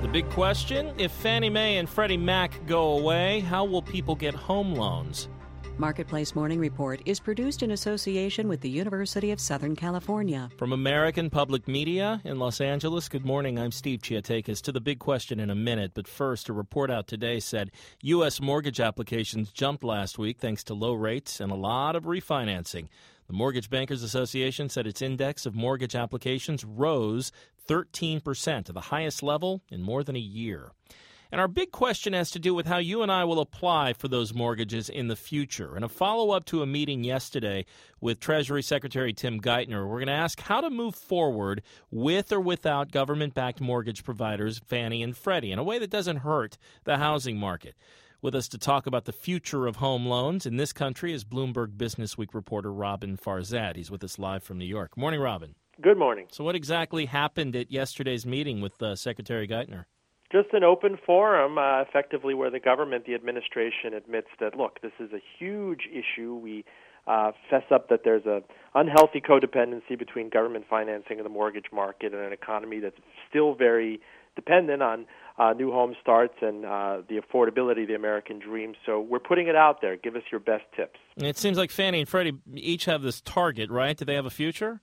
big question, if Fannie Mae and Freddie Mac go away, how will people get home loans? Marketplace Morning Report is produced in association with the University of Southern California. From American Public Media in Los Angeles, good morning. I'm Steve Chiatakis. To the big question in a minute, but first, a report out today said U.S. mortgage applications jumped last week thanks to low rates and a lot of refinancing. The Mortgage Bankers Association said its index of mortgage applications rose 13% to the highest level in more than a year. And our big question has to do with how you and I will apply for those mortgages in the future. In a follow-up to a meeting yesterday with Treasury Secretary Tim Geithner, we're going to ask how to move forward with or without government-backed mortgage providers, Fannie and Freddie, in a way that doesn't hurt the housing market. With us to talk about the future of home loans in this country is Bloomberg Businessweek reporter Robin Farzad. He's with us live from New York. Morning, Robin. Good morning. So what exactly happened at yesterday's meeting with Secretary Geithner? Just an open forum, effectively, where the government, the administration, admits that, look, this is a huge issue. We fess up that there's an unhealthy codependency between government financing and the mortgage market and an economy that's still very dependent on new home starts and the affordability of the American dream. So we're putting it out there. Give us your best tips. And it seems like Fannie and Freddie each have this target, right? Do they have a future?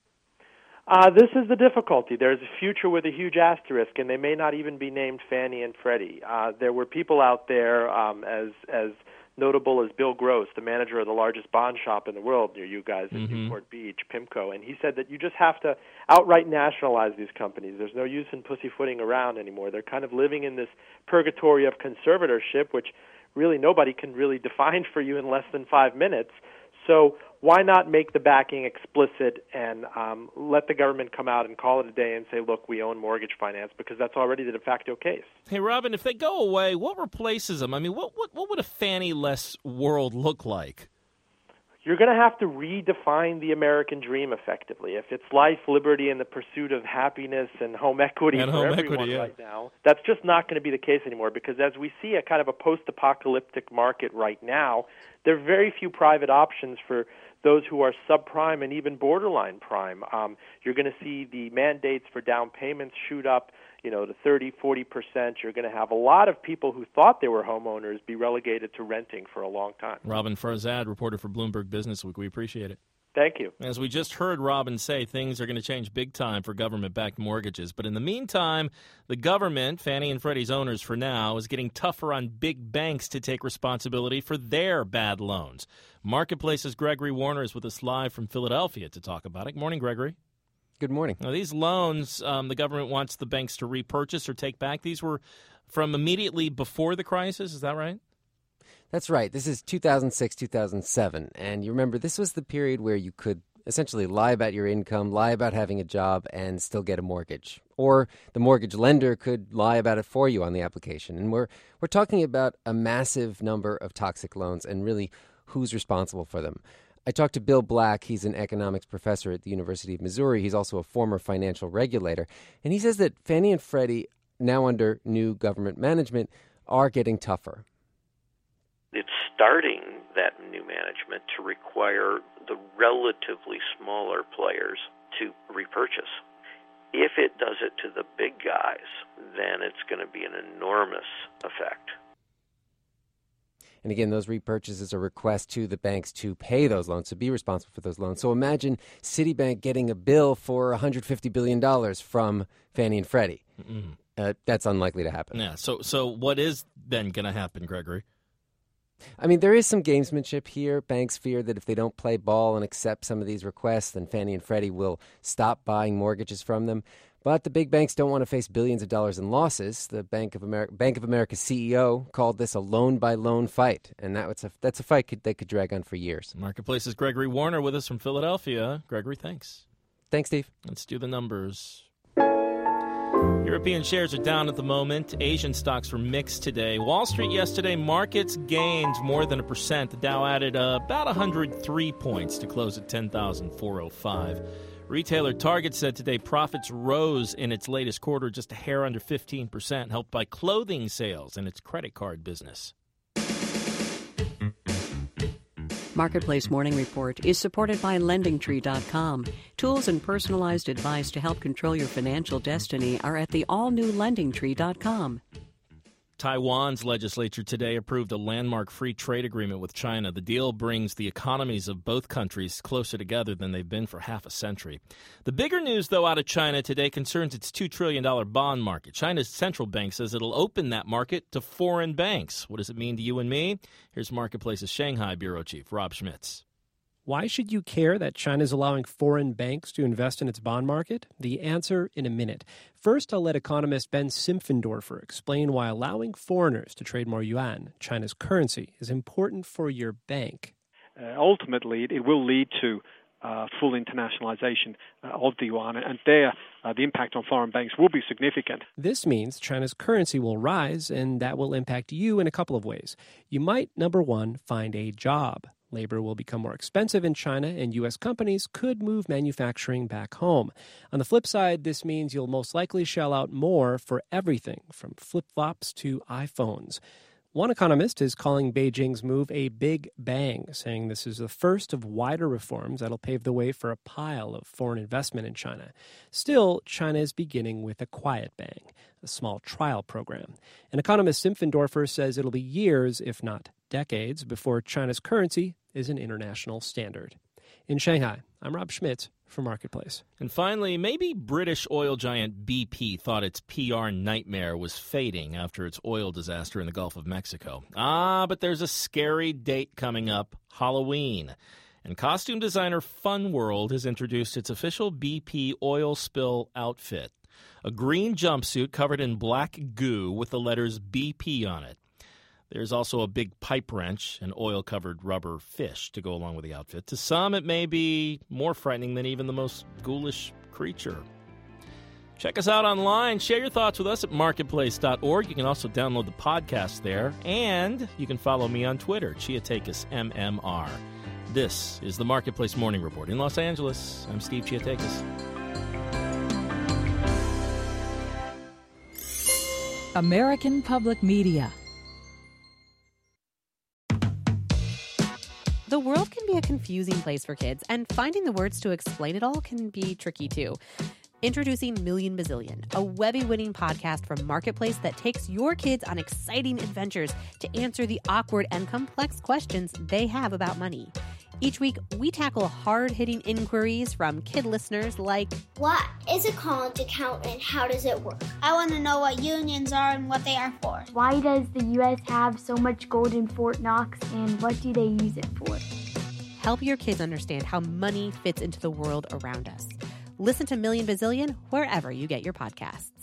This is the difficulty. There's a future with a huge asterisk, and they may not even be named Fannie and Freddie. There were people out there as notable as Bill Gross, the manager of the largest bond shop in the world near you guys in Newport Beach, PIMCO, and he said that you just have to outright nationalize these companies. There's no use in pussyfooting around anymore. They're kind of living in this purgatory of conservatorship, which really nobody can really define for you in less than 5 minutes. So why not make the backing explicit and let the government come out and call it a day and say, look, we own mortgage finance, because that's already the de facto case. Hey, Robin, if they go away, what replaces them? I mean, what would a Fannie-less world look like? You're going to have to redefine the American dream effectively. If it's life, liberty, and the pursuit of happiness and home equity for everyone right now, that's just not going to be the case anymore, because as we see a kind of a post-apocalyptic market right now, there are very few private options for those who are subprime and even borderline prime. You're going to see the mandates for down payments shoot up, to 30, 40%. You're going to have a lot of people who thought they were homeowners be relegated to renting for a long time. Robin Farzad, reporter for Bloomberg Businessweek. We appreciate it. Thank you. As we just heard Robin say, things are going to change big time for government-backed mortgages. But in the meantime, the government, Fannie and Freddie's owners for now, is getting tougher on big banks to take responsibility for their bad loans. Marketplace's Gregory Warner is with us live from Philadelphia to talk about it. Good morning, Gregory. Good morning. Now, these loans the government wants the banks to repurchase or take back. These were from immediately before the crisis. Is that right? That's right. This is 2006, 2007. And you remember, this was the period where you could essentially lie about your income, lie about having a job, and still get a mortgage. Or the mortgage lender could lie about it for you on the application. And we're talking about a massive number of toxic loans and really who's responsible for them. I talked to Bill Black. He's an economics professor at the University of Missouri. He's also a former financial regulator. And he says that Fannie and Freddie, now under new government management, are getting tougher. It's starting, that new management, to require the relatively smaller players to repurchase. If it does it to the big guys, then it's going to be an enormous effect. And again, those repurchases are requests to the banks to pay those loans, to be responsible for those loans. So imagine Citibank getting a bill for $150 billion from Fannie and Freddie. That's unlikely to happen. Yeah. So what is then going to happen, Gregory? I mean, there is some gamesmanship here. Banks fear that if they don't play ball and accept some of these requests, then Fannie and Freddie will stop buying mortgages from them. But the big banks don't want to face billions of dollars in losses. The Bank of America's CEO called this a loan-by-loan fight, and that's a fight that could drag on for years. Marketplace's Gregory Warner with us from Philadelphia. Gregory, thanks. Thanks, Steve. Let's do the numbers. European shares are down at the moment. Asian stocks were mixed today. Wall Street yesterday, markets gained more than 1%. The Dow added about 103 points to close at 10,405. Retailer Target said today profits rose in its latest quarter just a hair under 15%, helped by clothing sales and its credit card business. Marketplace Morning Report is supported by LendingTree.com. Tools and personalized advice to help control your financial destiny are at the all-new LendingTree.com. Taiwan's legislature today approved a landmark free trade agreement with China. The deal brings the economies of both countries closer together than they've been for half a century. The bigger news, though, out of China today concerns its $2 trillion bond market. China's central bank says it'll open that market to foreign banks. What does it mean to you and me? Here's Marketplace's Shanghai bureau chief, Rob Schmitz. Why should you care that China is allowing foreign banks to invest in its bond market? The answer in a minute. First, I'll let economist Ben Simpfendorfer explain why allowing foreigners to trade more yuan, China's currency, is important for your bank. Ultimately, it will lead to full internationalization of the yuan, and there the impact on foreign banks will be significant. This means China's currency will rise, and that will impact you in a couple of ways. You might, number one, find a job. Labor will become more expensive in China, and U.S. companies could move manufacturing back home. On the flip side, this means you'll most likely shell out more for everything, from flip-flops to iPhones. One economist is calling Beijing's move a big bang, saying this is the first of wider reforms that'll pave the way for a pile of foreign investment in China. Still, China is beginning with a quiet bang, a small trial program. And economist Simpfendorfer says it'll be years, if not decades, before China's currency is an international standard. In Shanghai, I'm Rob Schmitz for Marketplace. And finally, maybe British oil giant BP thought its PR nightmare was fading after its oil disaster in the Gulf of Mexico. But there's a scary date coming up, Halloween. And costume designer Fun World has introduced its official BP oil spill outfit, a green jumpsuit covered in black goo with the letters BP on it. There's also a big pipe wrench and oil-covered rubber fish to go along with the outfit. To some, it may be more frightening than even the most ghoulish creature. Check us out online. Share your thoughts with us at marketplace.org. You can also download the podcast there. And you can follow me on Twitter, Chiatakis MMR. This is the Marketplace Morning Report in Los Angeles. I'm Steve Chiatakis. American Public Media. The world can be a confusing place for kids, and finding the words to explain it all can be tricky too. Introducing Million Bazillion, a Webby-winning podcast from Marketplace that takes your kids on exciting adventures to answer the awkward and complex questions they have about money. Each week, we tackle hard-hitting inquiries from kid listeners like, what is a college account and how does it work? I want to know what unions are and what they are for. Why does the U.S. have so much gold in Fort Knox and what do they use it for? Help your kids understand how money fits into the world around us. Listen to Million Bazillion wherever you get your podcasts.